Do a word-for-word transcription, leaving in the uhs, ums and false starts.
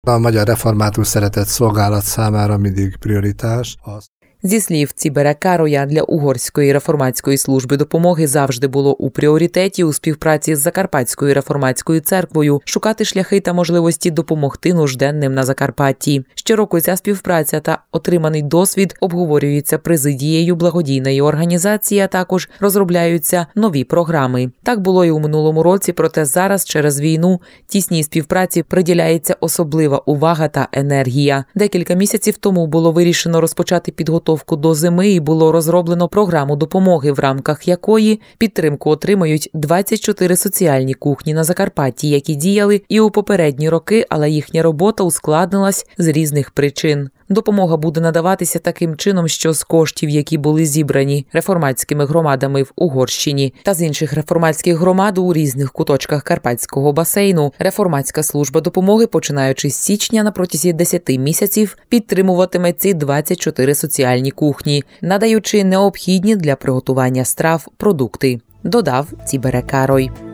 A Magyar Református Szeretett Szolgálat számára mindig prioritás az. Зі слів Цібера Кароя, для Угорської реформатської служби допомоги завжди було у пріоритеті у співпраці з Закарпатською реформатською церквою шукати шляхи та можливості допомогти нужденним на Закарпатті. Щороку ця співпраця та отриманий досвід обговорюється президією благодійної організації, а також розробляються нові програми. Так було і у минулому році, проте зараз через війну тісній співпраці приділяється особлива увага та енергія. Декілька місяців тому було вирішено розпочати підготовку до зими і було розроблено програму допомоги, в рамках якої підтримку отримають двадцять чотири соціальні кухні на Закарпатті, які діяли і у попередні роки, але їхня робота ускладнилась з різних причин. Допомога буде надаватися таким чином, що з коштів, які були зібрані реформатськими громадами в Угорщині та з інших реформатських громад у різних куточках Карпатського басейну, реформатська служба допомоги, починаючи з січня на протязі десяти місяців, підтримуватиме ці двадцять чотири соціальні кухні, надаючи необхідні для приготування страв продукти, додав Цібере Карой.